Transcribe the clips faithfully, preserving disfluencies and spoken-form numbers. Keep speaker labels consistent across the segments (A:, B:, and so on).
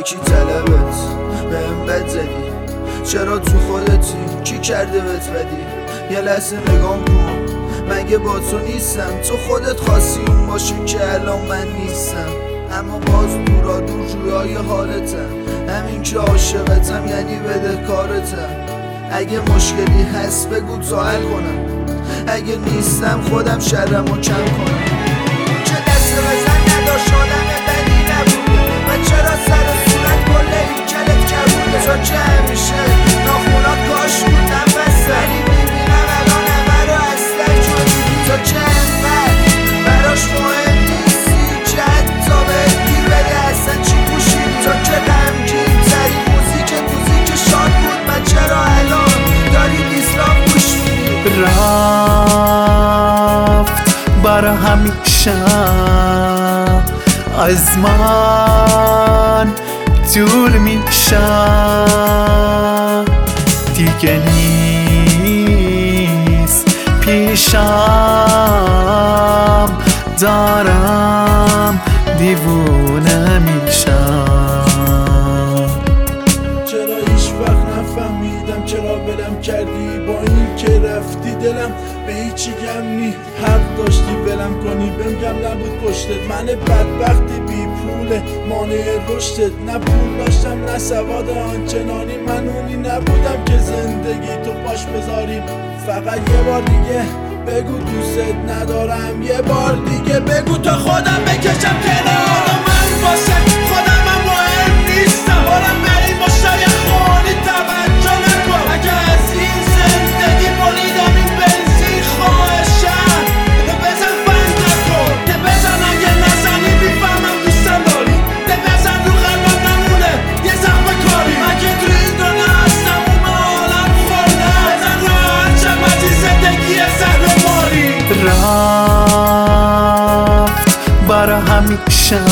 A: کی طلبت بهم بد زدی؟ چرا تو خودتی؟ کی کرده بهت بدی؟ یه لحظه نگام کن، مگه با تو نیستم؟ تو خودت خواستی اون باشی که الان من نیستم، اما باز دورا دور رویای حالتم. همین که عاشقتم یعنی بدهکارتم. اگه مشکلی هست بگو تا حل کنم، اگه نیستم خودم شرمو کم کنم. که دست بزن نداشت آدم بدی نبوده و چرا سر و صورت کل این کلت کبوده؟ تو که همیشه ناخونات کاش بودم بسته، ولی میبینم الان همه رو اصلا جدی. تو که انقدر براش مهم نیستی که حتی بهت گیر بده اصلا چی پوشیدی. تو که غمگین تری موزیک موزیک شاد بود و چرا الان داری دیسلاک گوش میدی؟
B: رفت برا همیشه از من دور میشه، دیگه نیست پیشم، دارم دیوونه میشم.
C: چرا هیچ وقت نفهمیدم چرا ولم کردی؟ با این که رفتی دلم به هیچی گم نی. حق داشتی ولم کنی بهم گم نبود پشتت. من بدبختی بی پوله مانع رشدت، نه پول داشتم نه سواد آنچنانی. من اونی نبودم که زندگی تو پاش بذاری. فقط یه بار دیگه بگو دوست ندارم، یه بار دیگه بگو تا خودم بکشم کنار. من واسه خودم هم مهم نیستم، بارم بری مشتای خونی توجه نکن. اگه از این زندگی بریدم این بنزین خواهشم ده بزن بند نکن، ده بزن اگه نزنی بیفهمم دوستم داری، ده بزن رو قلبم نمونه یه زخم کاری. اگه تو این دنیا هستم اون به عالم خوردم، بزن راحت شم از این زندگی زهر ماری.
B: رفت برا همیشه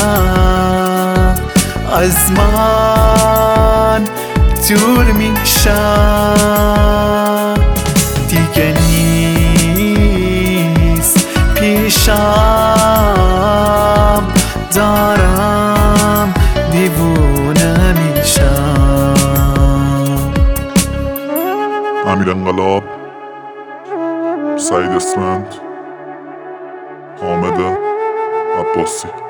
B: از من دور میشه، دیگه نیست پیشم، دارم دیوونه میشم.
D: امیر انقلاب، سعید اسفند، حامد عباسی.